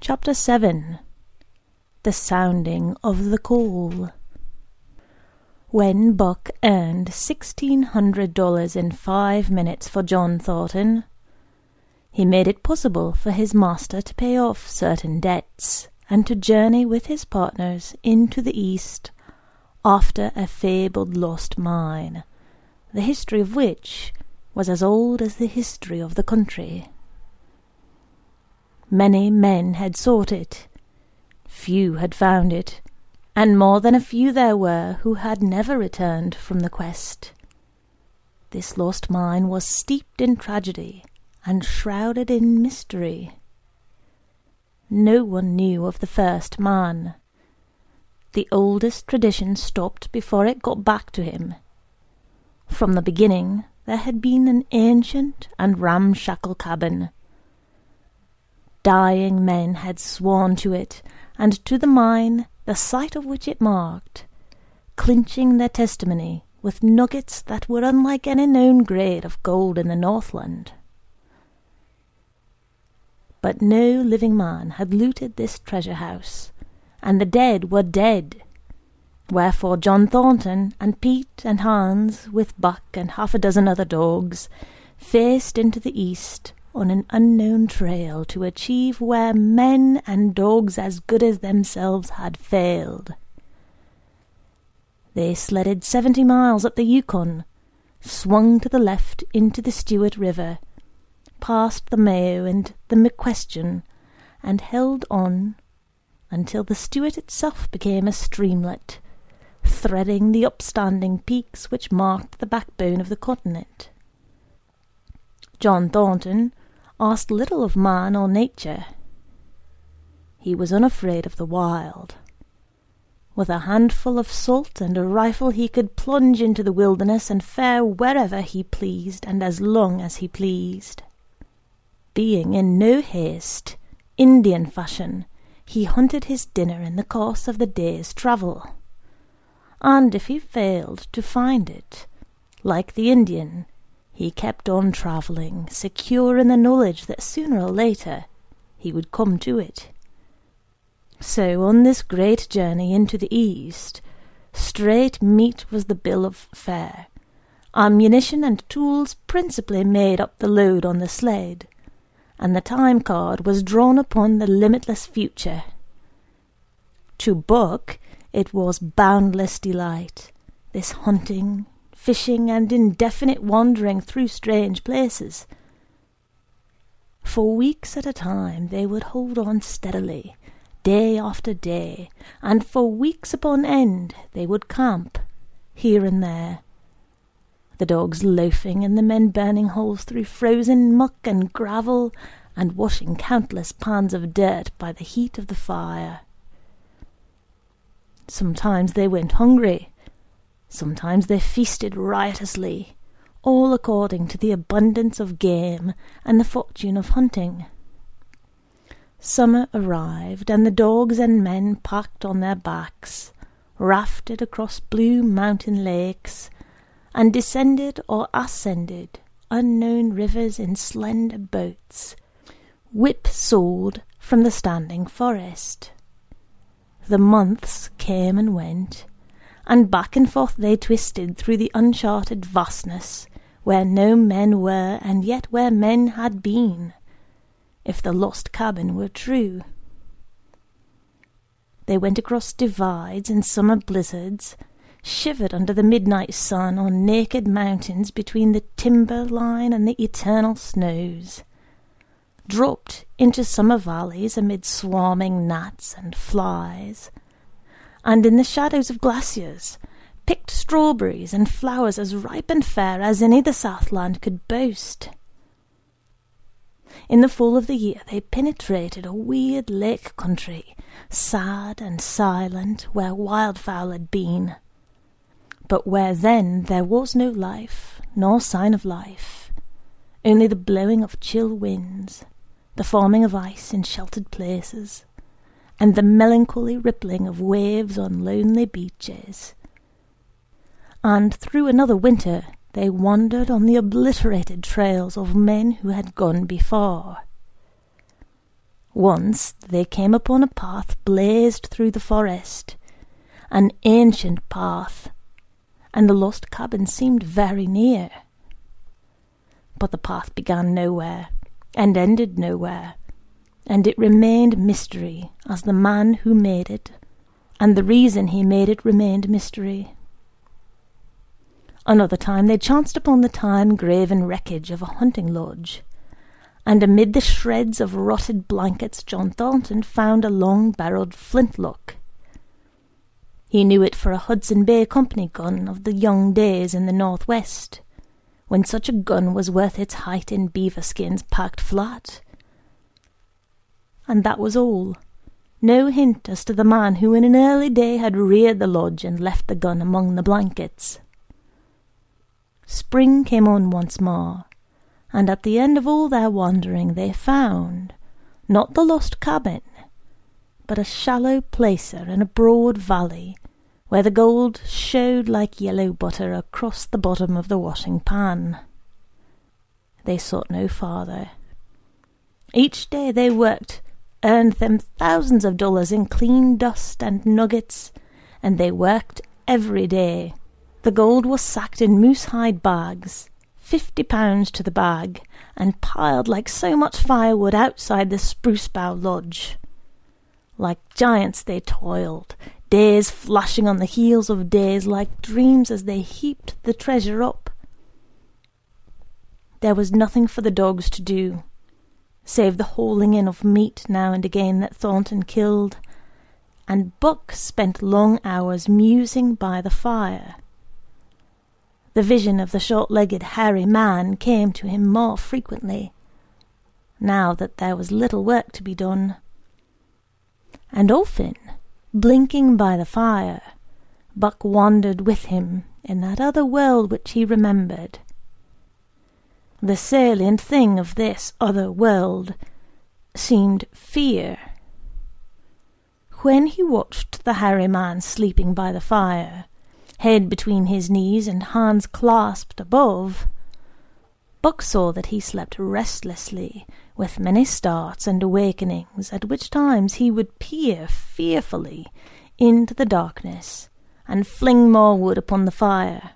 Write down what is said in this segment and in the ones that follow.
Chapter 7. The Sounding of the Call. When Buck earned $1,600 in 5 minutes for John Thornton, he made it possible for his master to pay off certain debts and to journey with his partners into the East after a fabled lost mine, the history of which was as old as the history of the country. Many men had sought it, few had found it, and more than a few there were who had never returned from the quest. This lost mine was steeped in tragedy and shrouded in mystery. No one knew of the first man. The oldest tradition stopped before it got back to him. From the beginning there had been an ancient and ramshackle cabin. Dying men had sworn to it, and to the mine, the site of which it marked, clinching their testimony with nuggets that were unlike any known grade of gold in the Northland. But no living man had looted this treasure house, and the dead were dead. Wherefore John Thornton and Pete and Hans, with Buck and 6 other dogs, faced into the East on an unknown trail to achieve where men and dogs as good as themselves had failed. They sledded 70 miles up the Yukon, swung to the left into the Stewart River, past the Mayo and the McQuestion, and held on until the Stewart itself became a streamlet, threading the upstanding peaks which marked the backbone of the continent. John Thornton asked little of man or nature. He was unafraid of the wild. With a handful of salt and a rifle he could plunge into the wilderness and fare wherever he pleased and as long as he pleased. Being in no haste, Indian fashion, he hunted his dinner in the course of the day's travel. And if he failed to find it, like the Indian, he kept on travelling, secure in the knowledge that sooner or later he would come to it. So on this great journey into the East, straight meat was the bill of fare. Ammunition and tools principally made up the load on the sled, and the time card was drawn upon the limitless future. To Buck it was boundless delight, this hunting, fishing, and indefinite wandering through strange places. For weeks at a time they would hold on steadily, day after day, and for weeks upon end they would camp, here and there, the dogs loafing and the men burning holes through frozen muck and gravel, and washing countless pans of dirt by the heat of the fire. Sometimes they went hungry, sometimes they feasted riotously, all according to the abundance of game and the fortune of hunting. Summer arrived, and the dogs and men packed on their backs, rafted across blue mountain lakes, and descended or ascended unknown rivers in slender boats, whip-sawed from the standing forest. The months came and went, and back and forth they twisted through the uncharted vastness, where no men were, and yet where men had been, if the lost cabin were true. They went across divides and summer blizzards, shivered under the midnight sun on naked mountains between the timber line and the eternal snows, dropped into summer valleys amid swarming gnats and flies, and in the shadows of glaciers picked strawberries and flowers as ripe and fair as any the Southland could boast. In the fall of the year they penetrated a weird lake country, sad and silent, where wildfowl had been, but where then there was no life, nor sign of life, only the blowing of chill winds, the forming of ice in sheltered places, and the melancholy rippling of waves on lonely beaches. And through another winter they wandered on the obliterated trails of men who had gone before. Once they came upon a path blazed through the forest, an ancient path, and the lost cabin seemed very near. But the path began nowhere, and ended nowhere, and it remained mystery as the man who made it, and the reason he made it remained mystery. Another time they chanced upon the time-graven wreckage of a hunting lodge, and amid the shreds of rotted blankets John Thornton found a long-barreled flintlock. He knew it for a Hudson Bay Company gun of the young days in the northwest, when such a gun was worth its height in beaver skins packed flat. And that was all. No hint as to the man who in an early day had reared the lodge and left the gun among the blankets. Spring came on once more, and at the end of all their wandering they found, not the lost cabin, but a shallow placer in a broad valley, where the gold showed like yellow butter across the bottom of the washing pan. They sought no farther. Each day they worked earned them thousands of dollars in clean dust and nuggets, and they worked every day. The gold was sacked in moose-hide bags, 50 pounds to the bag, and piled like so much firewood outside the Spruce Bough Lodge. Like giants they toiled, days flashing on the heels of days like dreams as they heaped the treasure up. There was nothing for the dogs to do, save the hauling in of meat now and again that Thornton killed, and Buck spent long hours musing by the fire. The vision of the short-legged hairy man came to him more frequently, now that there was little work to be done. And often, blinking by the fire, Buck wandered with him in that other world which he remembered. The salient thing of this other world seemed fear. When he watched the hairy man sleeping by the fire, head between his knees and hands clasped above, Buck saw that he slept restlessly, with many starts and awakenings, at which times he would peer fearfully into the darkness and fling more wood upon the fire.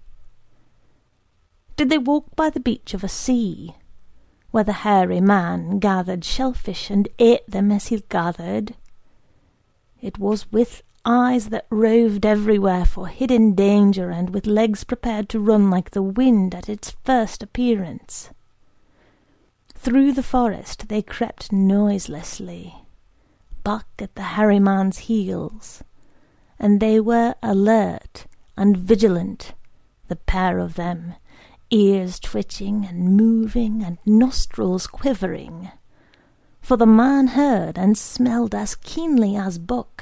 Did they walk by the beach of a sea, where the hairy man gathered shellfish and ate them as he gathered? It was with eyes that roved everywhere for hidden danger, and with legs prepared to run like the wind at its first appearance. Through the forest they crept noiselessly, Buck at the hairy man's heels, and they were alert and vigilant, the pair of them, ears twitching and moving and nostrils quivering, for the man heard and smelled as keenly as Buck.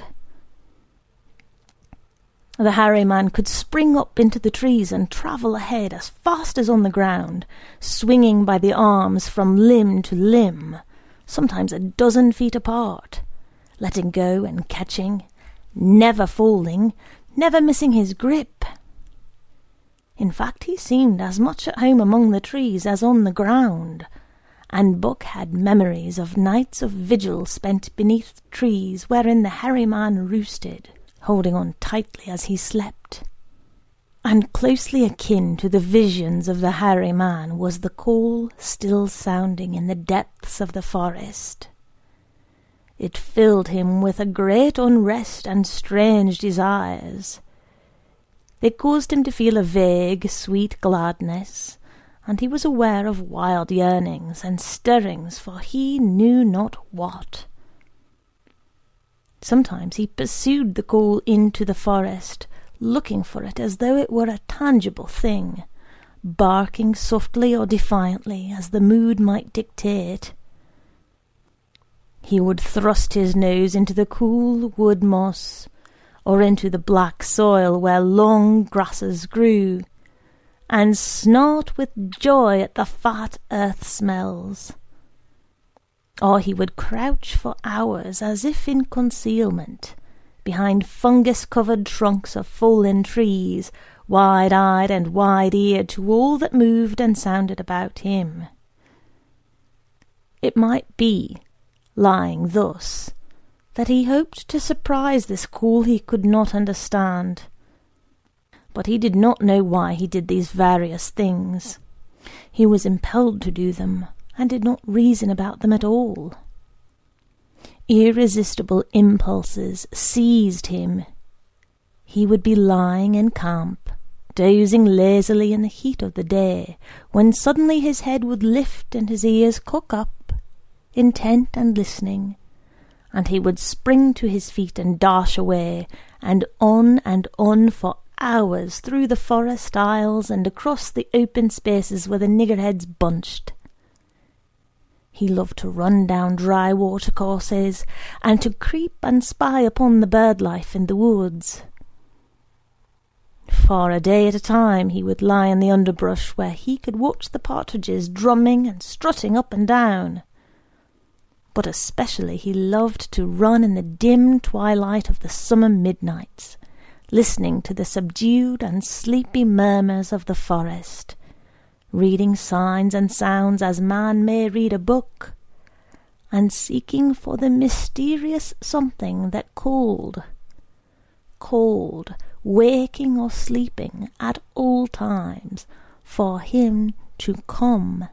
The hairy man could spring up into the trees and travel ahead as fast as on the ground, swinging by the arms from limb to limb, sometimes a dozen feet apart, letting go and catching, never falling, never missing his grip. In fact, he seemed as much at home among the trees as on the ground, and Buck had memories of nights of vigil spent beneath trees wherein the hairy man roosted, holding on tightly as he slept. And closely akin to the visions of the hairy man was the call still sounding in the depths of the forest. It filled him with a great unrest and strange desires. They caused him to feel a vague, sweet gladness, and he was aware of wild yearnings and stirrings for he knew not what. Sometimes he pursued the call into the forest, looking for it as though it were a tangible thing, barking softly or defiantly as the mood might dictate. He would thrust his nose into the cool wood moss, or into the black soil where long grasses grew, and snort with joy at the fat earth smells. Or he would crouch for hours as if in concealment, behind fungus-covered trunks of fallen trees, wide-eyed and wide-eared to all that moved and sounded about him. It might be lying thus, that he hoped to surprise this cool he could not understand. But he did not know why he did these various things. He was impelled to do them, and did not reason about them at all. Irresistible impulses seized him. He would be lying in camp, dozing lazily in the heat of the day, when suddenly his head would lift and his ears cock up, intent and listening, and he would spring to his feet and dash away, and on for hours through the forest aisles and across the open spaces where the niggerheads bunched. He loved to run down dry watercourses, and to creep and spy upon the bird life in the woods. For a day at a time he would lie in the underbrush, where he could watch the partridges drumming and strutting up and down. But especially he loved to run in the dim twilight of the summer midnights, listening to the subdued and sleepy murmurs of the forest, reading signs and sounds as man may read a book, and seeking for the mysterious something that called, waking or sleeping at all times, for him to come.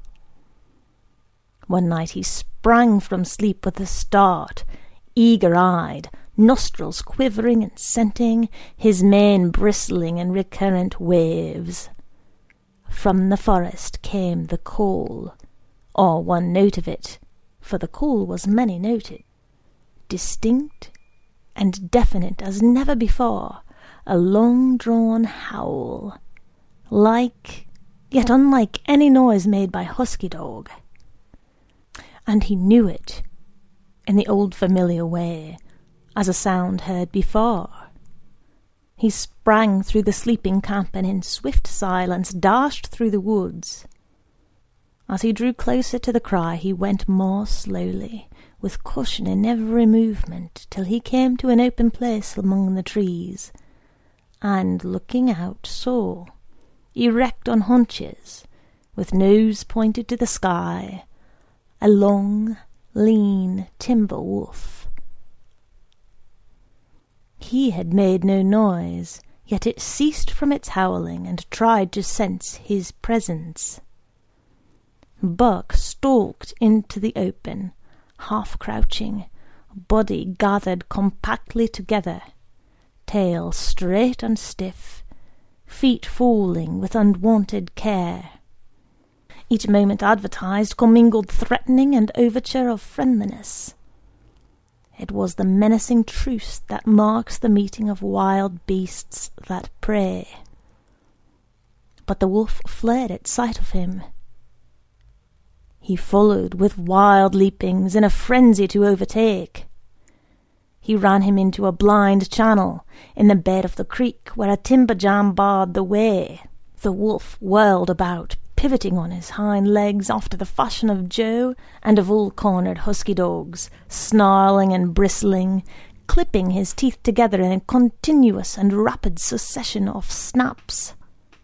One night he sprang from sleep with a start, eager-eyed, nostrils quivering and scenting, his mane bristling in recurrent waves. From the forest came the call, or one note of it, for the call was many-noted, distinct and definite as never before, a long-drawn howl, like, yet unlike any noise made by husky dog. And he knew it, in the old familiar way, as a sound heard before. He sprang through the sleeping camp and in swift silence dashed through the woods. As he drew closer to the cry, he went more slowly, with caution in every movement, till he came to an open place among the trees, and, looking out, saw, erect on haunches, with nose pointed to the sky, a long, lean timber wolf. He had made no noise, yet it ceased from its howling and tried to sense his presence. Buck stalked into the open, half-crouching, body gathered compactly together, tail straight and stiff, feet falling with unwonted care. Each moment advertised commingled threatening and overture of friendliness. It was the menacing truce that marks the meeting of wild beasts that prey. But the wolf fled at sight of him. He followed with wild leapings in a frenzy to overtake. He ran him into a blind channel in the bed of the creek where a timber jam barred the way. The wolf whirled about, pivoting on his hind legs after the fashion of Joe and of all cornered husky dogs, snarling and bristling, clipping his teeth together in a continuous and rapid succession of snaps.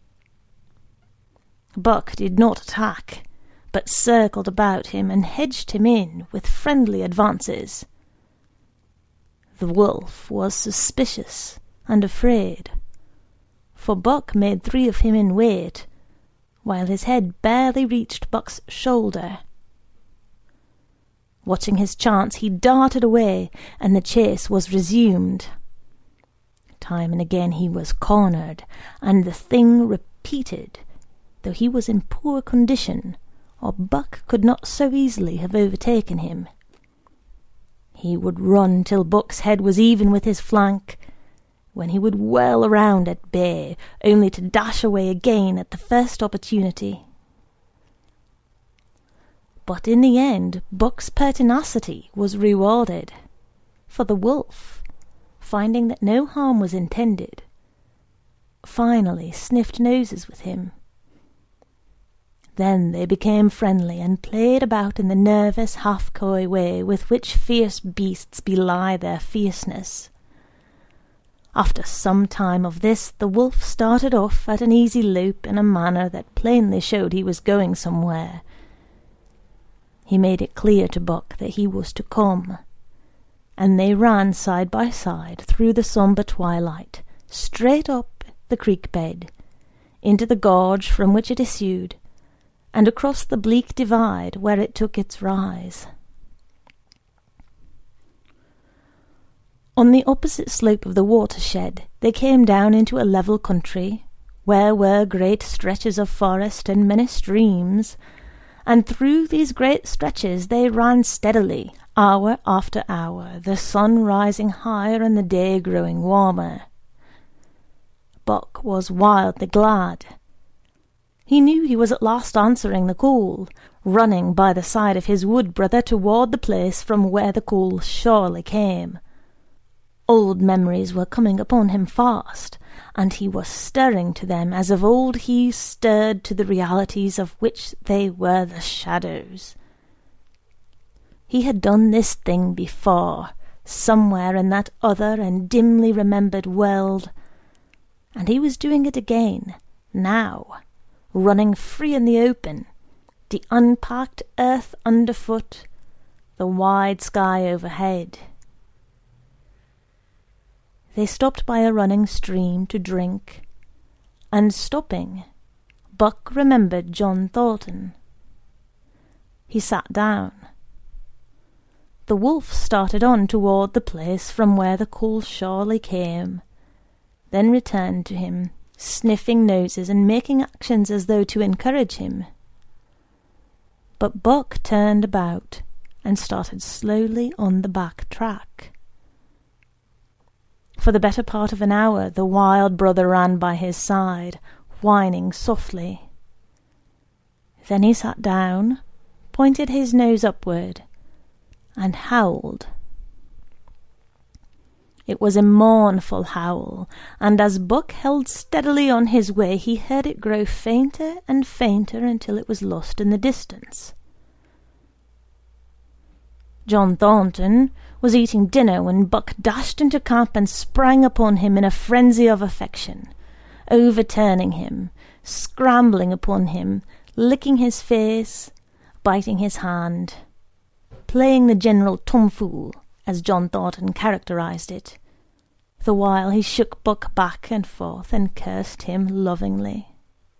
Buck did not attack, but circled about him and hedged him in with friendly advances. The wolf was suspicious and afraid, for Buck made 3 of him in weight, while his head barely reached Buck's shoulder. Watching his chance, he darted away, and the chase was resumed. Time and again he was cornered, and the thing repeated, though he was in poor condition, or Buck could not so easily have overtaken him. He would run till Buck's head was even with his flank, when he would whirl around at bay, only to dash away again at the first opportunity. But in the end, Buck's pertinacity was rewarded, for the wolf, finding that no harm was intended, finally sniffed noses with him. Then they became friendly and played about in the nervous, half-coy way with which fierce beasts belie their fierceness. After some time of this, the wolf started off at an easy lope in a manner that plainly showed he was going somewhere. He made it clear to Buck that he was to come, and they ran side by side through the sombre twilight, straight up the creek bed, into the gorge from which it issued, and across the bleak divide where it took its rise. On the opposite slope of the watershed they came down into a level country, where were great stretches of forest and many streams, and through these great stretches they ran steadily, hour after hour, the sun rising higher and the day growing warmer. Buck was wildly glad. He knew he was at last answering the call, running by the side of his wood-brother toward the place from where the call surely came. Old memories were coming upon him fast, and he was stirring to them as of old he stirred to the realities of which they were the shadows. He had done this thing before, somewhere in that other and dimly remembered world, and he was doing it again, now, running free in the open, the unpacked earth underfoot, the wide sky overhead. They stopped by a running stream to drink, and stopping, Buck remembered John Thornton. He sat down. The wolf started on toward the place from where the call surely came, then returned to him, sniffing noses and making actions as though to encourage him. But Buck turned about and started slowly on the back track. For the better part of an hour the wild brother ran by his side, whining softly. Then he sat down, pointed his nose upward, and howled. It was a mournful howl, and as Buck held steadily on his way he heard it grow fainter and fainter until it was lost in the distance. John Thornton was eating dinner when Buck dashed into camp and sprang upon him in a frenzy of affection, overturning him, scrambling upon him, licking his face, biting his hand, playing the general tomfool, as John Thornton characterized it, the while he shook Buck back and forth and cursed him lovingly.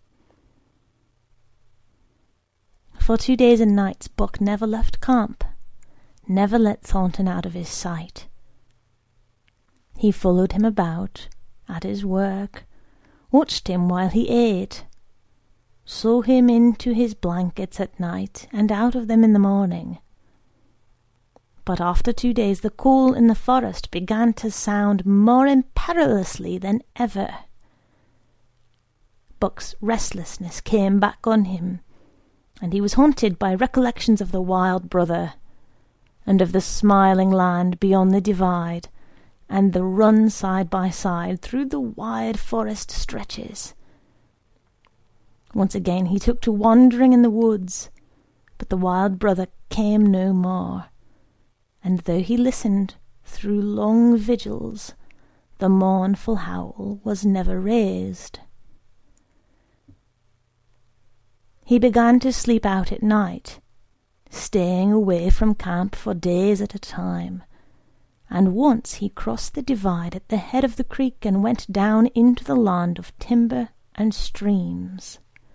For 2 days and nights Buck never left camp, never let Thornton out of his sight. He followed him about, at his work, watched him while he ate, saw him into his blankets at night and out of them in the morning. But after 2 days the call in the forest began to sound more imperiously than ever. Buck's restlessness came back on him, and he was haunted by recollections of the wild brother, and of the smiling land beyond the divide, and the run side by side through the wide forest stretches. Once again he took to wandering in the woods, but the wild brother came no more, and though he listened through long vigils, the mournful howl was never raised. He began to sleep out at night, staying away from camp for days at a time, and once he crossed the divide at the head of the creek and went down into the land of timber and streams.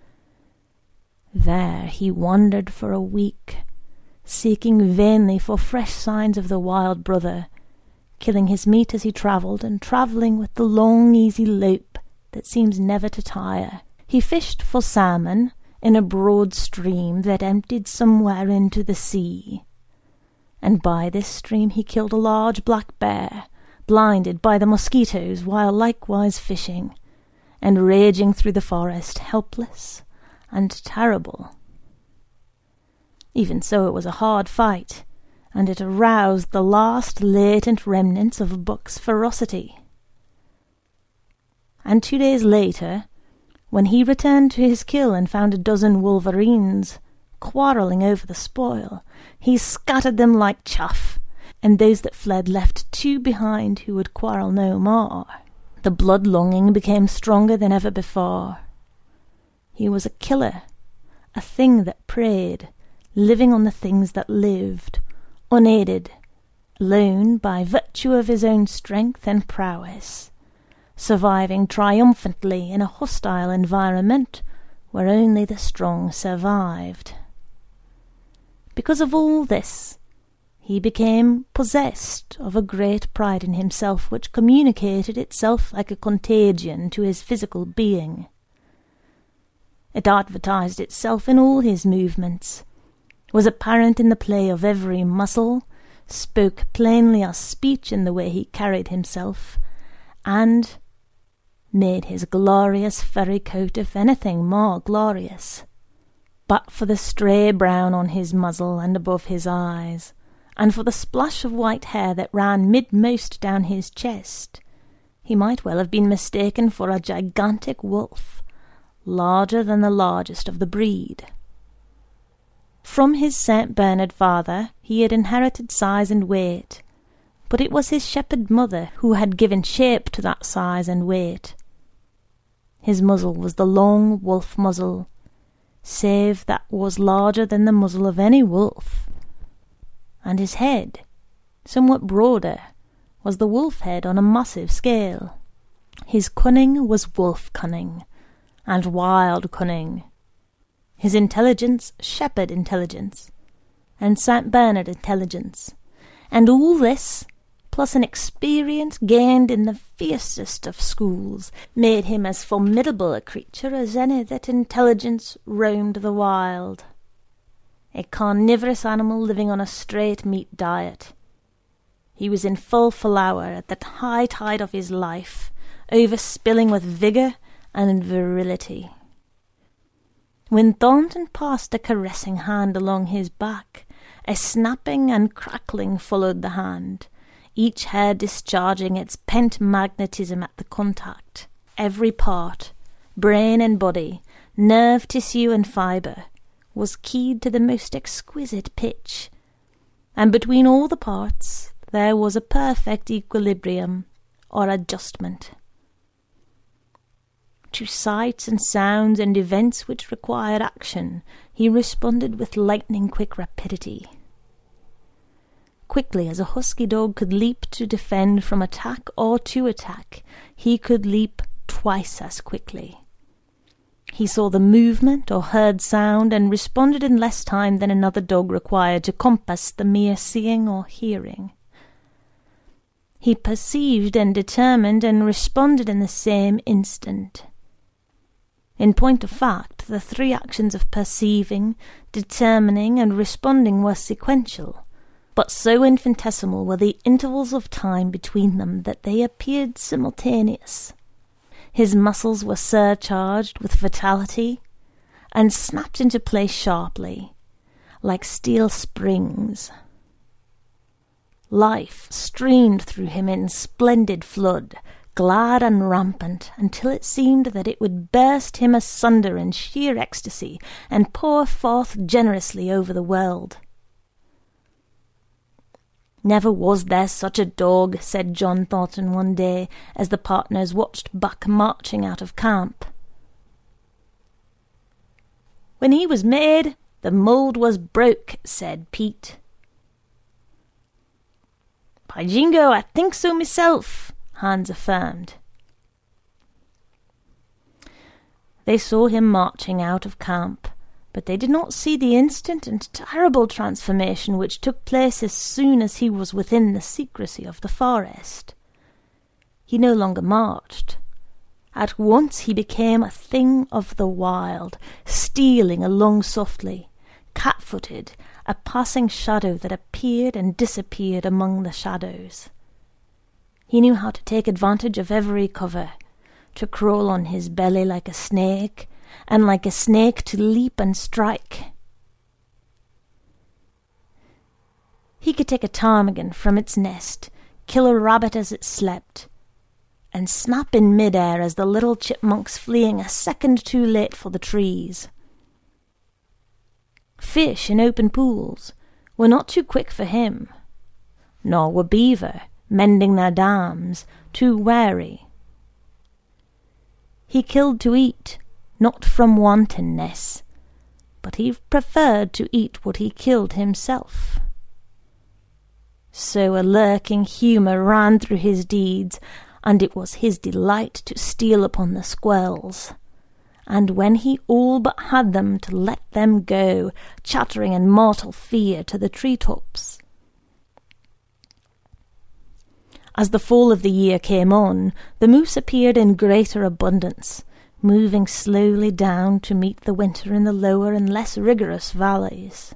There he wandered for a week, seeking vainly for fresh signs of the wild brother, killing his meat as he travelled, and travelling with the long easy lope that seems never to tire. He fished for salmon in a broad stream that emptied somewhere into the sea, and by this stream he killed a large black bear, blinded by the mosquitoes while likewise fishing, and raging through the forest, helpless and terrible. Even so, it was a hard fight, and it aroused the last latent remnants of Buck's ferocity. And 2 days later, when he returned to his kill and found a dozen wolverines quarrelling over the spoil, he scattered them like chaff, and those that fled left 2 behind who would quarrel no more. The blood-longing became stronger than ever before. He was a killer, a thing that preyed, living on the things that lived, unaided, alone by virtue of his own strength and prowess, surviving triumphantly in a hostile environment where only the strong survived. Because of all this, he became possessed of a great pride in himself which communicated itself like a contagion to his physical being. It advertised itself in all his movements, was apparent in the play of every muscle, spoke plainly as speech in the way he carried himself, and made his glorious furry coat, if anything, more glorious. But for the stray brown on his muzzle and above his eyes, and for the splash of white hair that ran midmost down his chest, he might well have been mistaken for a gigantic wolf, larger than the largest of the breed. From his St. Bernard father he had inherited size and weight, but it was his shepherd mother who had given shape to that size and weight. His muzzle was the long wolf muzzle, save that was larger than the muzzle of any wolf, and his head, somewhat broader, was the wolf head on a massive scale. His cunning was wolf cunning, and wild cunning. His intelligence, shepherd intelligence, and St. Bernard intelligence, and all this, plus an experience gained in the fiercest of schools, made him as formidable a creature as any that intelligence roamed the wild. A carnivorous animal living on a straight meat diet. He was in full flower at the high tide of his life, overspilling with vigour and virility. When Thornton passed a caressing hand along his back, a snapping and crackling followed the hand, each hair discharging its pent magnetism at the contact. Every part, brain and body, nerve tissue and fibre, was keyed to the most exquisite pitch, and between all the parts there was a perfect equilibrium or adjustment. To sights and sounds and events which required action, he responded with lightning-quick rapidity. Quickly as a husky dog could leap to defend from attack or to attack, he could leap twice as quickly. He saw the movement or heard sound and responded in less time than another dog required to compass the mere seeing or hearing. He perceived and determined and responded in the same instant. In point of fact, the three actions of perceiving, determining, and responding were sequential, but so infinitesimal were the intervals of time between them that they appeared simultaneous. His muscles were surcharged with vitality, and snapped into place sharply, like steel springs. Life streamed through him in splendid flood, glad and rampant, until it seemed that it would burst him asunder in sheer ecstasy, and pour forth generously over the world. "Never was there such a dog," said John Thornton one day, as the partners watched Buck marching out of camp. "When he was made, the mould was broke," said Pete. "By jingo, I think so myself," Hans affirmed. They saw him marching out of camp, but they did not see the instant and terrible transformation which took place as soon as he was within the secrecy of the forest. He no longer marched. At once he became a thing of the wild, stealing along softly, cat-footed, a passing shadow that appeared and disappeared among the shadows. He knew how to take advantage of every cover, to crawl on his belly like a snake, and like a snake to leap and strike. He could take a ptarmigan from its nest, kill a rabbit as it slept, and snap in mid-air as the little chipmunks fleeing a second too late for the trees. Fish in open pools were not too quick for him, nor were beaver, mending their dams, too wary. He killed to eat, not from wantonness, but he preferred to eat what he killed himself. So a lurking humour ran through his deeds, and it was his delight to steal upon the squirrels. And when he all but had them, to let them go, chattering in mortal fear, to the tree-tops. As the fall of the year came on, the moose appeared in greater abundance, moving slowly down to meet the winter in the lower and less rigorous valleys.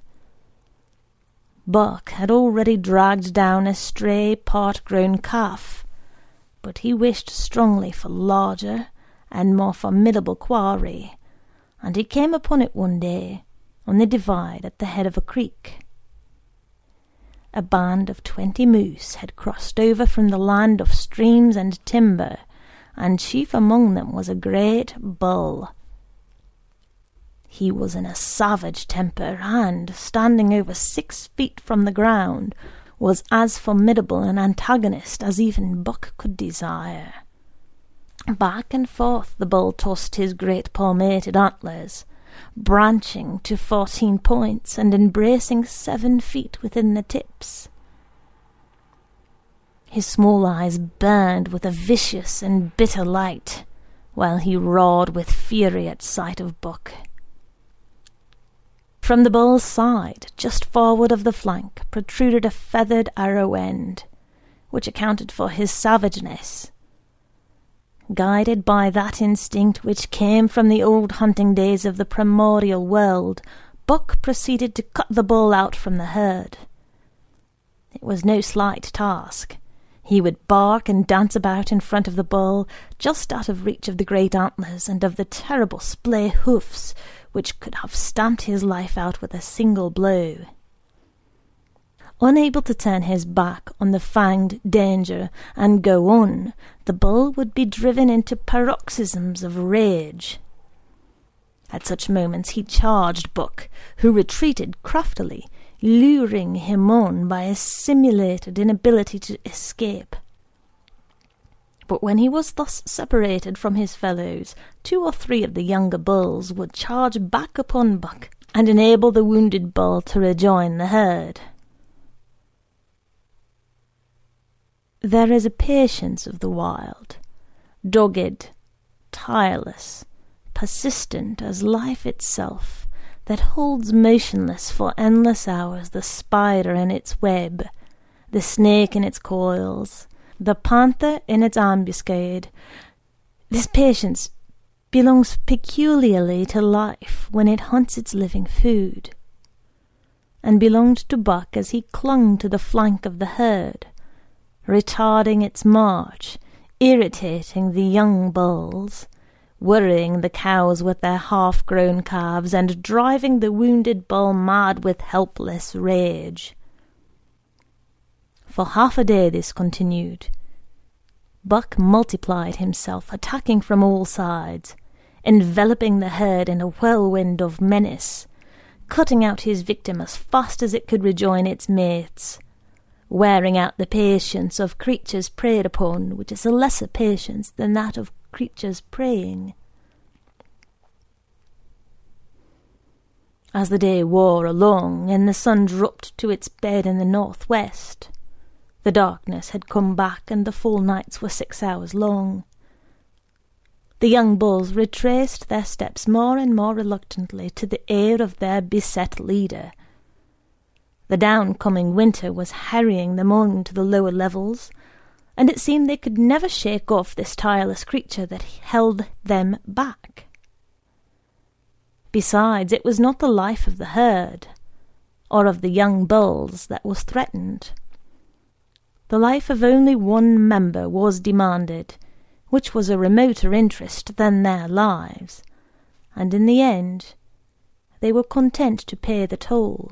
Buck had already dragged down a stray part-grown calf, but he wished strongly for larger and more formidable quarry, and he came upon it one day on the divide at the head of a creek. A band of 20 moose had crossed over from the land of streams and timber, and chief among them was a great bull. He was in a savage temper, and, standing over 6 feet from the ground, was as formidable an antagonist as even Buck could desire. Back and forth the bull tossed his great palmated antlers, branching to 14 points and embracing 7 feet within the tips. His small eyes burned with a vicious and bitter light, while he roared with fury at sight of Buck. From the bull's side, just forward of the flank, protruded a feathered arrow end, which accounted for his savageness. Guided by that instinct which came from the old hunting days of the primordial world, Buck proceeded to cut the bull out from the herd. It was no slight task. He would bark and dance about in front of the bull, just out of reach of the great antlers and of the terrible splay hoofs, which could have stamped his life out with a single blow. Unable to turn his back on the fanged danger and go on, the bull would be driven into paroxysms of rage. At such moments he charged Buck, who retreated craftily, luring him on by a simulated inability to escape. But when he was thus separated from his fellows, 2 or 3 of the younger bulls would charge back upon Buck and enable the wounded bull to rejoin the herd. There is a patience of the wild, dogged, tireless, persistent as life itself, that holds motionless for endless hours the spider in its web, the snake in its coils, the panther in its ambuscade. This patience belongs peculiarly to life when it hunts its living food, and belonged to Buck as he clung to the flank of the herd, retarding its march, irritating the young bulls, worrying the cows with their half-grown calves, and driving the wounded bull mad with helpless rage. For half a day this continued. Buck multiplied himself, attacking from all sides, enveloping the herd in a whirlwind of menace, cutting out his victim as fast as it could rejoin its mates, wearing out the patience of creatures preyed upon, which is a lesser patience than that of creatures preying. As the day wore along, and the sun dropped to its bed in the northwest, the darkness had come back, and the full nights were 6 hours long. The young bulls retraced their steps more and more reluctantly to the aid of their beset leader. The down-coming winter was harrying them on to the lower levels, and it seemed they could never shake off this tireless creature that held them back. Besides, it was not the life of the herd, or of the young bulls, that was threatened. The life of only one member was demanded, which was a remoter interest than their lives, and in the end they were content to pay the toll.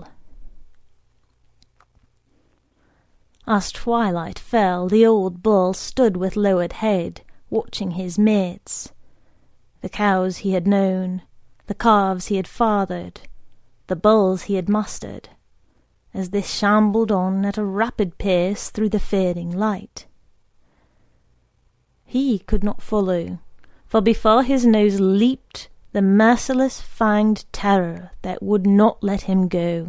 As twilight fell, the old bull stood with lowered head, watching his mates, the cows he had known, the calves he had fathered, the bulls he had mastered, as they shambled on at a rapid pace through the fading light. He could not follow, for before his nose leaped the merciless fanged terror that would not let him go.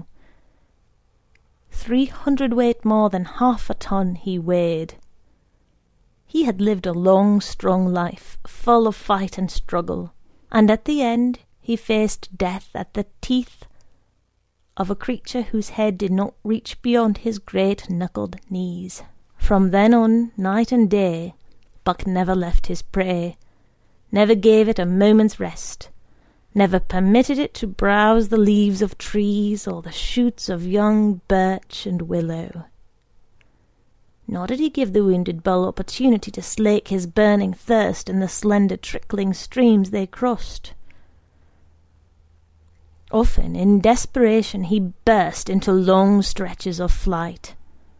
300 weight more than half a ton he weighed. He had lived a long, strong life, full of fight and struggle, and at the end he faced death at the teeth of a creature whose head did not reach beyond his great knuckled knees. From then on, night and day, Buck never left his prey, never gave it a moment's rest, never permitted it to browse the leaves of trees or the shoots of young birch and willow. Nor did he give the wounded bull opportunity to slake his burning thirst in the slender trickling streams they crossed. Often, in desperation, he burst into long stretches of flight.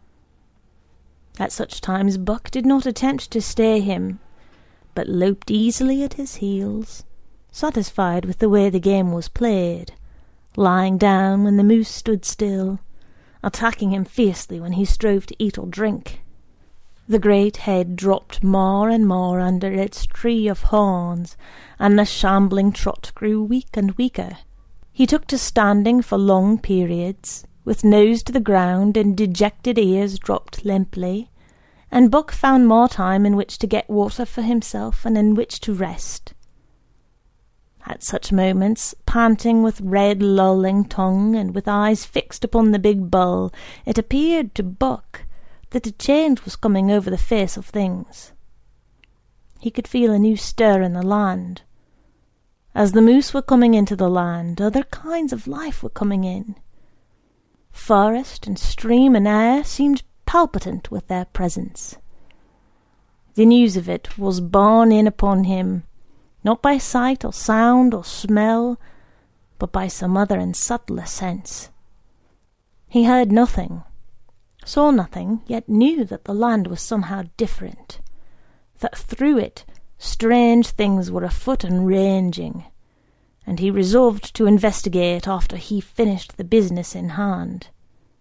At such times Buck did not attempt to stay him, but loped easily at his heels, satisfied with the way the game was played, lying down when the moose stood still, attacking him fiercely when he strove to eat or drink. The great head dropped more and more under its tree of horns, and the shambling trot grew weak and weaker. He took to standing for long periods, with nose to the ground and dejected ears dropped limply, and Buck found more time in which to get water for himself and in which to rest. At such moments, panting with red lolling tongue and with eyes fixed upon the big bull, it appeared to Buck that a change was coming over the face of things. He could feel a new stir in the land. As the moose were coming into the land, other kinds of life were coming in. Forest and stream and air seemed palpitant with their presence. The news of it was borne in upon him, not by sight or sound or smell, but by some other and subtler sense. He heard nothing, saw nothing, yet knew that the land was somehow different, that through it strange things were afoot and ranging, and he resolved to investigate after he finished the business in hand.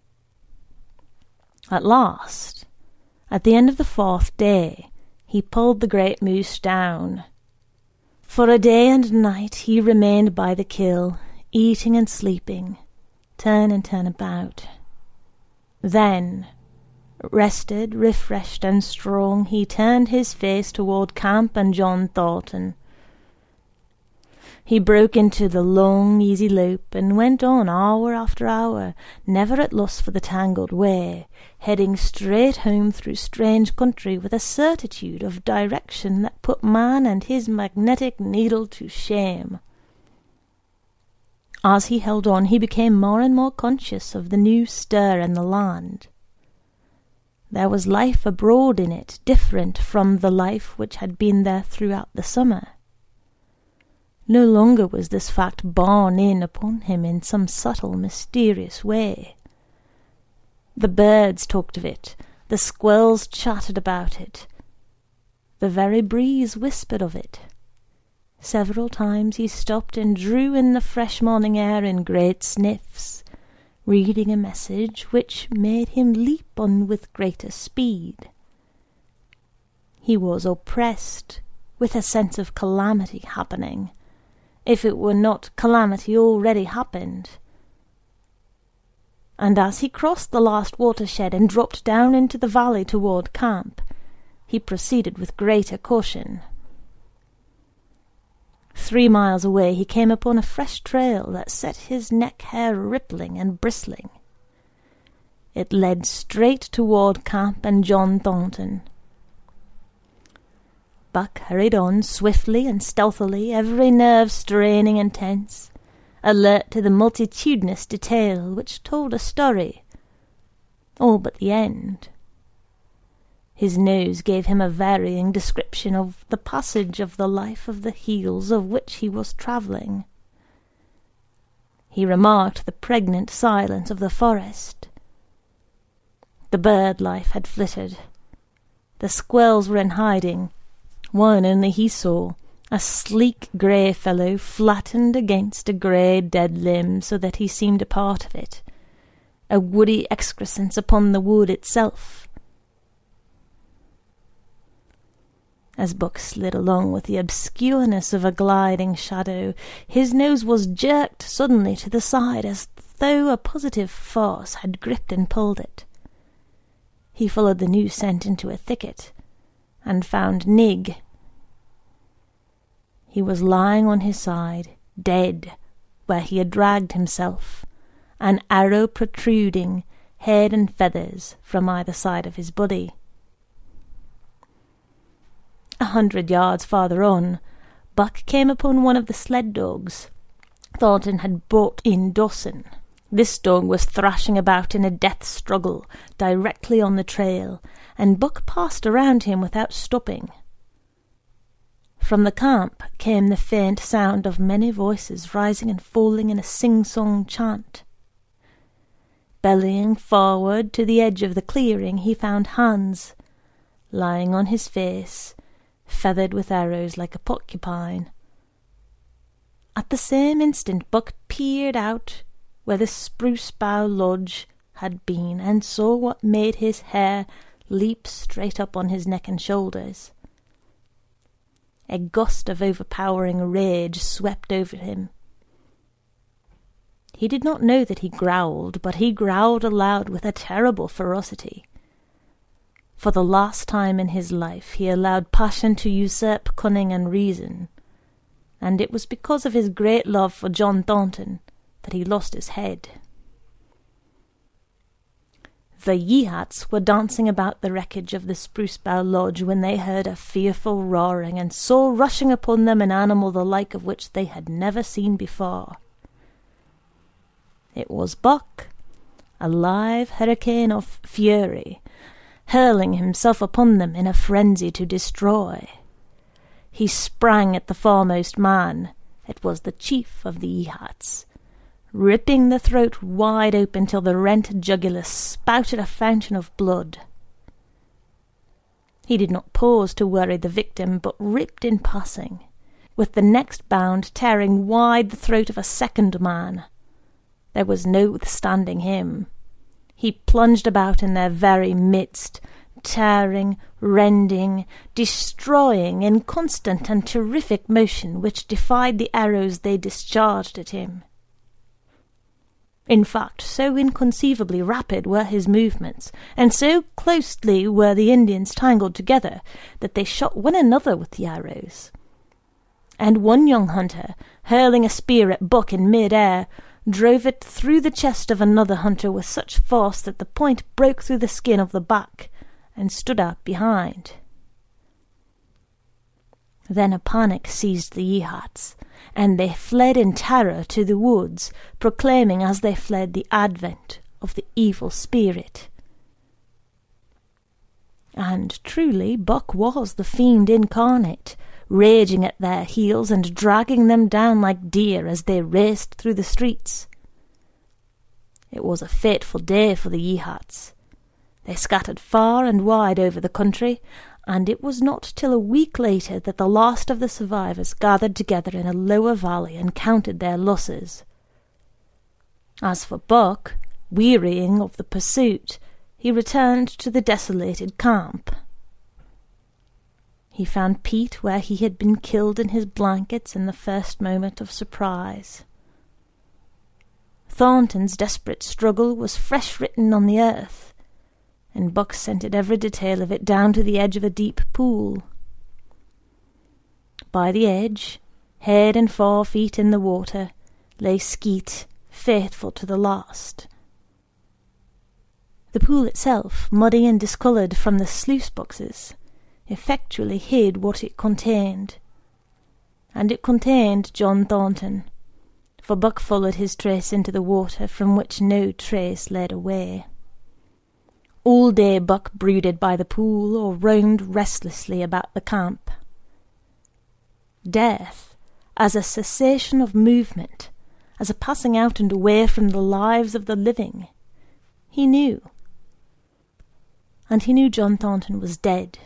At last, at the end of the 4th day, he pulled the great moose down. For a day and night he remained by the kill, eating and sleeping, turn and turn about. Then, rested, refreshed, and strong, he turned his face toward camp and John Thornton. He broke into the long, easy lope, and went on hour after hour, never at loss for the tangled way, heading straight home through strange country with a certitude of direction that put man and his magnetic needle to shame. As he held on, he became more and more conscious of the new stir in the land. There was life abroad in it, different from the life which had been there throughout the summer. No longer was this fact borne in upon him in some subtle, mysterious way. The birds talked of it, the squirrels chattered about it, the very breeze whispered of it. Several times he stopped and drew in the fresh morning air in great sniffs, reading a message which made him leap on with greater speed. He was oppressed with a sense of calamity happening, if it were not calamity already happened. And as he crossed the last watershed and dropped down into the valley toward camp, he proceeded with greater caution. 3 miles away he came upon a fresh trail that set his neck hair rippling and bristling. It led straight toward camp and John Thornton. Buck hurried on swiftly and stealthily, every nerve straining and tense, alert to the multitudinous detail which told a story, all but the end. His nose gave him a varying description of the passage of the life of the hills of which he was travelling. He remarked the pregnant silence of the forest. The bird life had flitted. The squirrels were in hiding. One only he saw, a sleek grey fellow flattened against a grey dead limb so that he seemed a part of it, a woody excrescence upon the wood itself. As Buck slid along with the obscureness of a gliding shadow, his nose was jerked suddenly to the side as though a positive force had gripped and pulled it. He followed the new scent into a thicket, and found Nig. He was lying on his side, dead, where he had dragged himself, an arrow protruding, head and feathers, from either side of his body. 100 yards farther on, Buck came upon one of the sled dogs Thornton had brought in Dawson. This dog was thrashing about in a death struggle directly on the trail, and Buck passed around him without stopping. From the camp came the faint sound of many voices rising and falling in a sing-song chant. Bellying forward to the edge of the clearing, he found Hans, lying on his face, feathered with arrows like a porcupine. At the same instant Buck peered out where the Spruce Bough Lodge had been, and saw what made his hair leap straight up on his neck and shoulders. A gust of overpowering rage swept over him. He did not know that he growled, but he growled aloud with a terrible ferocity. For the last time in his life he allowed passion to usurp cunning and reason, and it was because of his great love for John Thornton that he lost his head. The Yeehats were dancing about the wreckage of the Spruce Bough Lodge when they heard a fearful roaring, and saw rushing upon them an animal the like of which they had never seen before. It was Buck, a live hurricane of fury, hurling himself upon them in a frenzy to destroy. He sprang at the foremost man. It was the chief of the Yeehats, ripping the throat wide open till the rent jugular spouted a fountain of blood. He did not pause to worry the victim, but ripped in passing, with the next bound tearing wide the throat of a second man. There was no withstanding him. He plunged about in their very midst, tearing, rending, destroying in constant and terrific motion which defied the arrows they discharged at him. In fact, so inconceivably rapid were his movements, and so closely were the Indians tangled together, that they shot one another with the arrows. And one young hunter, hurling a spear at Buck in mid-air, drove it through the chest of another hunter with such force that the point broke through the skin of the back and stood out behind. Then a panic seized the Yeehats, and they fled in terror to the woods, proclaiming as they fled the advent of the evil spirit. And truly Buck was the fiend incarnate, raging at their heels and dragging them down like deer as they raced through the streets. It was a fateful day for the Yeehats. They scattered far and wide over the country, and it was not till a week later that the last of the survivors gathered together in a lower valley and counted their losses. As for Buck, wearying of the pursuit, he returned to the desolated camp. He found Pete where he had been killed in his blankets in the first moment of surprise. Thornton's desperate struggle was fresh written on the earth, and Buck scented every detail of it down to the edge of a deep pool. By the edge, head and 4 feet in the water, lay Skeet, faithful to the last. The pool itself, muddy and discoloured from the sluice boxes, effectually hid what it contained. And it contained John Thornton, for Buck followed his trace into the water from which no trace led away. All day Buck brooded by the pool or roamed restlessly about the camp. Death, as a cessation of movement, as a passing out and away from the lives of the living, he knew. And he knew John Thornton was dead.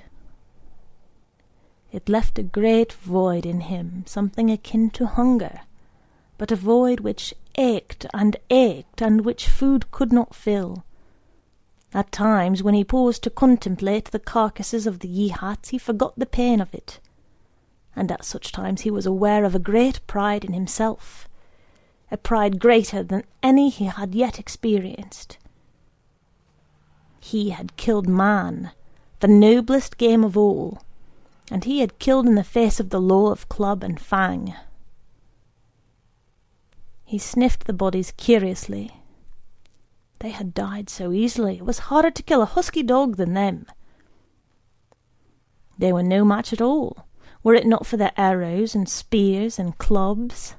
It left a great void in him, something akin to hunger, but a void which ached and which food could not fill, At times, when he paused to contemplate the carcasses of the Yeehats, he forgot the pain of it, and at such times he was aware of a great pride in himself, a pride greater than any he had yet experienced. He had killed man, the noblest game of all, and he had killed in the face of the law of club and fang. He sniffed the bodies curiously. They had died so easily. It was harder to kill a husky dog than them. They were no match at all, were it not for their arrows and spears and clubs.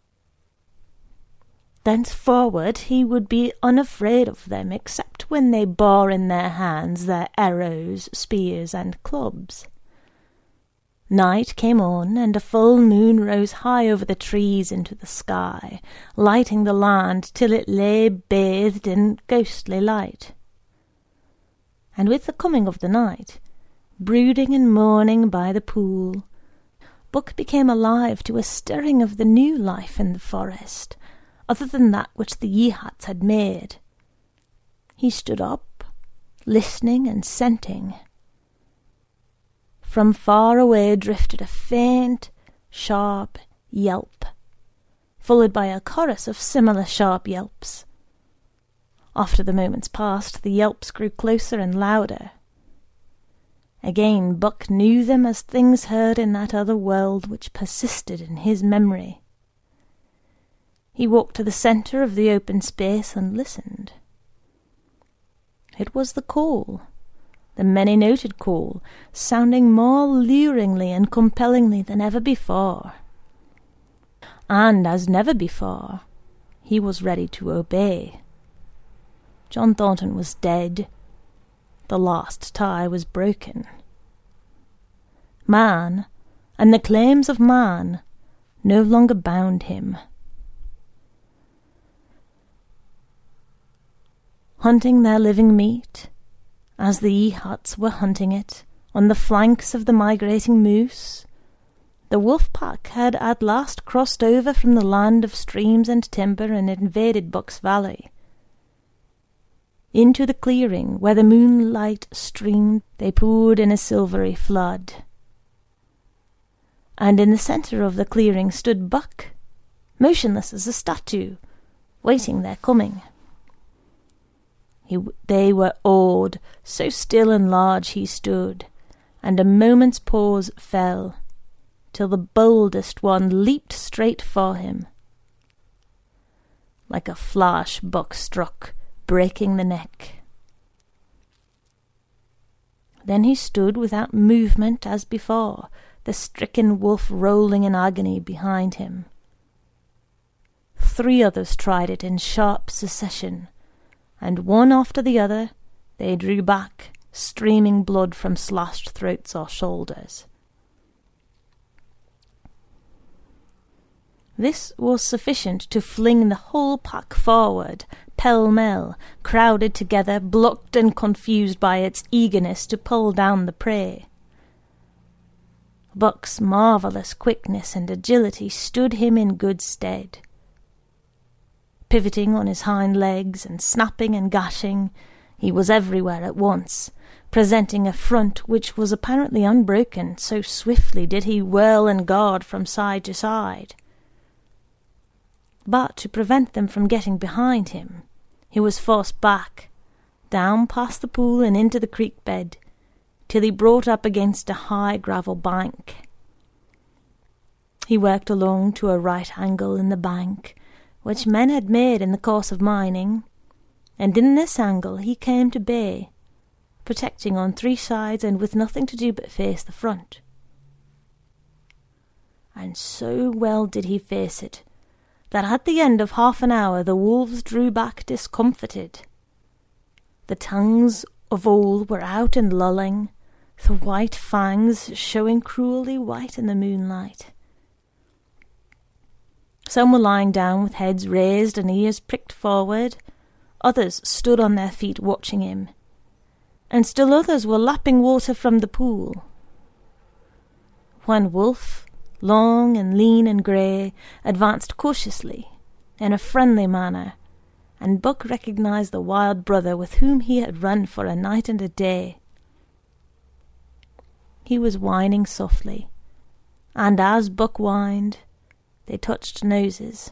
Thenceforward he would be unafraid of them, except when they bore in their hands their arrows, spears, and clubs. Night came on, and a full moon rose high over the trees into the sky, lighting the land till it lay bathed in ghostly light. And with the coming of the night, brooding and mourning by the pool, Buck became alive to a stirring of the new life in the forest, other than that which the Yeehats had made. He stood up, listening and scenting. From far away drifted a faint, sharp yelp, followed by a chorus of similar sharp yelps. After the moments passed, the yelps grew closer and louder. Again Buck knew them as things heard in that other world which persisted in his memory. He walked to the centre of the open space and listened. It was the call, the many-noted call, sounding more luringly and compellingly than ever before. And as never before, he was ready to obey. John Thornton was dead. The last tie was broken. Man, and the claims of man, no longer bound him. Hunting their living meat, as the Yeehats were hunting it, on the flanks of the migrating moose, the wolf pack had at last crossed over from the land of streams and timber and invaded Buck's Valley. Into the clearing where the moonlight streamed they poured in a silvery flood. And in the centre of the clearing stood Buck, motionless as a statue, waiting their coming. They were awed, so still and large he stood, and a moment's pause fell, till the boldest one leaped straight for him. Like a flash Buck struck, breaking the neck. Then he stood without movement as before, the stricken wolf rolling in agony behind him. 3 others tried it in sharp succession, and one after the other they drew back, streaming blood from slashed throats or shoulders. This was sufficient to fling the whole pack forward, pell-mell, crowded together, blocked and confused by its eagerness to pull down the prey. Buck's marvellous quickness and agility stood him in good stead. Pivoting on his hind legs and snapping and gashing, he was everywhere at once, presenting a front which was apparently unbroken, so swiftly did he whirl and guard from side to side. But to prevent them from getting behind him, he was forced back, down past the pool and into the creek bed, till he brought up against a high gravel bank. He worked along to a right angle in the bank, which men had made in the course of mining, and in this angle he came to bay, protecting on 3 sides and with nothing to do but face the front. And so well did he face it, that at the end of half an hour the wolves drew back discomfited. The tongues of all were out and lolling, the white fangs showing cruelly white in the moonlight. Some were lying down with heads raised and ears pricked forward, others stood on their feet watching him, and still others were lapping water from the pool. One wolf, long and lean and grey, advanced cautiously, in a friendly manner, and Buck recognized the wild brother with whom he had run for a night and a day. He was whining softly, and as Buck whined, they touched noses.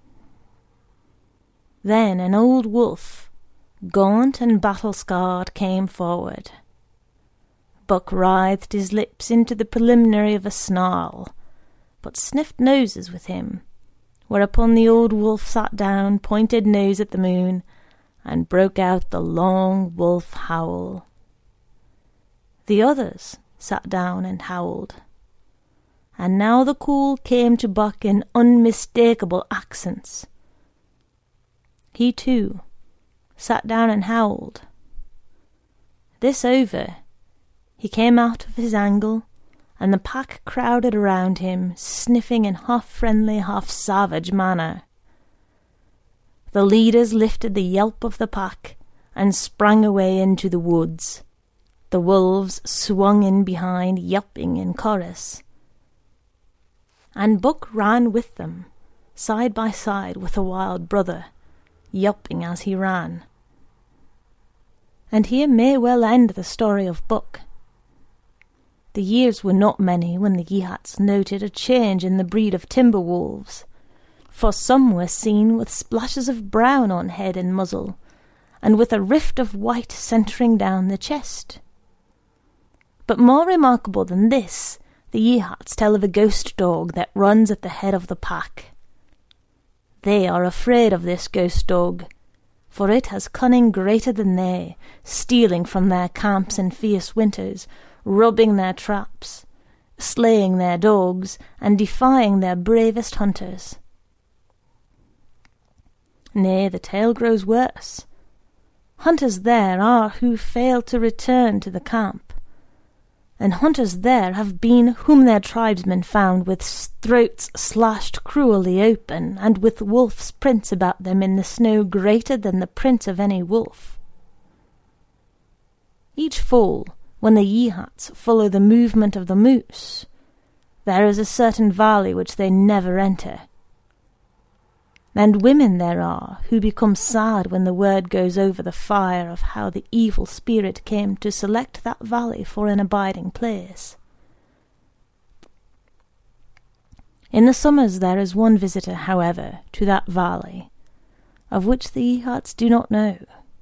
Then an old wolf, gaunt and battle-scarred, came forward. Buck writhed his lips into the preliminary of a snarl, but sniffed noses with him, whereupon the old wolf sat down, pointed nose at the moon, and broke out the long wolf howl. The others sat down and howled, and now the call came to Buck in unmistakable accents. He too sat down and howled. This over, he came out of his angle, and the pack crowded around him, sniffing in half-friendly, half-savage manner. The leaders lifted the yelp of the pack and sprang away into the woods. The wolves swung in behind, yelping in chorus. And Buck ran with them, side by side with the wild brother, yelping as he ran. And here may well end the story of Buck. The years were not many when the Yeehats noted a change in the breed of timber wolves, for some were seen with splashes of brown on head and muzzle, and with a rift of white centering down the chest. But more remarkable than this, the Yeehats tell of a ghost dog that runs at the head of the pack. They are afraid of this ghost dog, for it has cunning greater than they, stealing from their camps in fierce winters, robbing their traps, slaying their dogs, and defying their bravest hunters. Nay, the tale grows worse. Hunters there are who fail to return to the camp, and hunters there have been whom their tribesmen found with throats slashed cruelly open, and with wolf's prints about them in the snow greater than the print of any wolf. Each fall, when the Yeehats follow the movement of the moose, there is a certain valley which they never enter. And women there are who become sad when the word goes over the fire of how the evil spirit came to select that valley for an abiding place. In the summers there is one visitor, however, to that valley, of which the Yeehats do not know.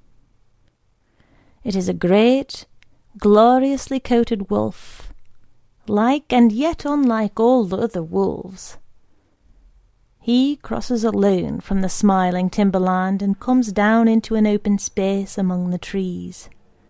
It is a great, gloriously coated wolf, like and yet unlike all the other wolves. He crosses alone from the smiling timberland and comes down into an open space among the trees.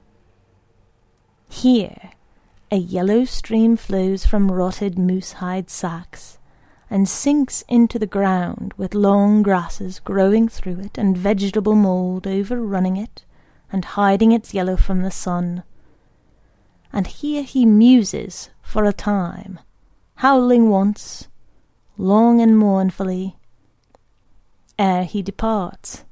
Here a yellow stream flows from rotted moose-hide sacks, and sinks into the ground with long grasses growing through it and vegetable mould overrunning it and hiding its yellow from the sun. And here he muses for a time, howling once, long and mournfully, ere he departs.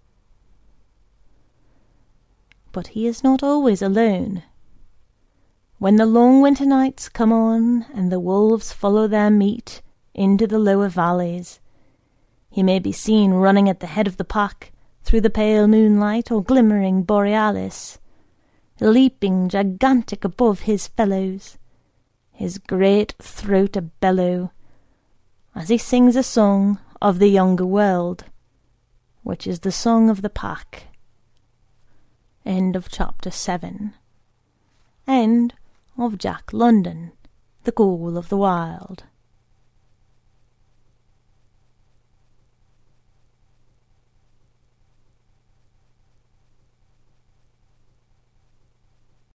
But he is not always alone. When the long winter nights come on, and the wolves follow their meat into the lower valleys, he may be seen running at the head of the pack through the pale moonlight or glimmering borealis, leaping gigantic above his fellows, his great throat a-bellow, as he sings a song of the younger world, which is the song of the pack. End of chapter 7. End of Jack London, The Call of the Wild.